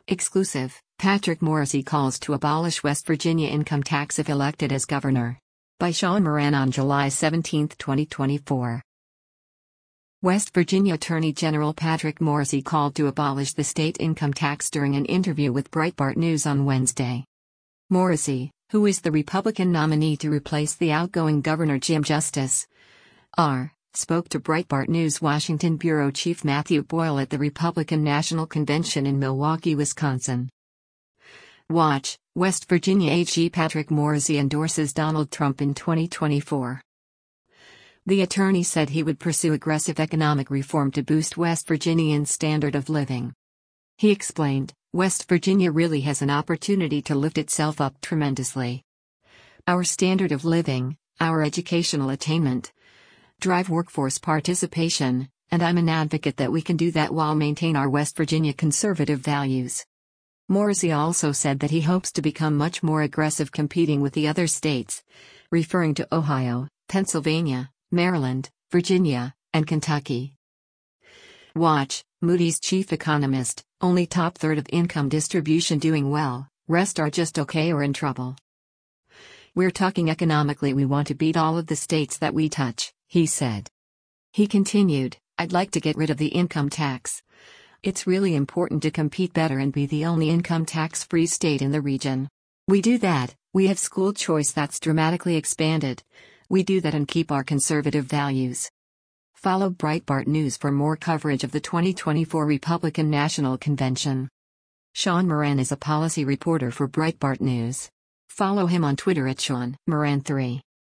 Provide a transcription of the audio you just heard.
Exclusive, Patrick Morrisey calls to abolish West Virginia income tax if elected as governor. By Sean Moran on July 17, 2024. West Virginia Attorney General Patrick Morrisey called to abolish the state income tax during an interview with Breitbart News on Wednesday. Morrisey, who is the Republican nominee to replace the outgoing Governor Jim Justice R., spoke to Breitbart News Washington bureau chief Matthew Boyle at the Republican National Convention in Milwaukee, Wisconsin. Watch, West Virginia AG Patrick Morrisey endorses Donald Trump in 2024. The attorney said he would pursue aggressive economic reform to boost West Virginians' standard of living. He explained, West Virginia really has an opportunity to lift itself up tremendously. Our standard of living, our educational attainment, drive workforce participation, and I'm an advocate that we can do that while maintain our West Virginia conservative values. Morrisey also said that he hopes to become much more aggressive competing with the other states, referring to Ohio, Pennsylvania, Maryland, Virginia, and Kentucky. Watch, Moody's chief economist, only top third of income distribution doing well, rest are just okay or in trouble. We're talking economically, we want to beat all of the states that we touch, he said. He continued, I'd like to get rid of the income tax. It's really important to compete better and be the only income tax-free state in the region. We do that, we have school choice that's dramatically expanded. We do that and keep our conservative values. Follow Breitbart News for more coverage of the 2024 Republican National Convention. Sean Moran is a policy reporter for Breitbart News. Follow him on Twitter at Sean Moran3.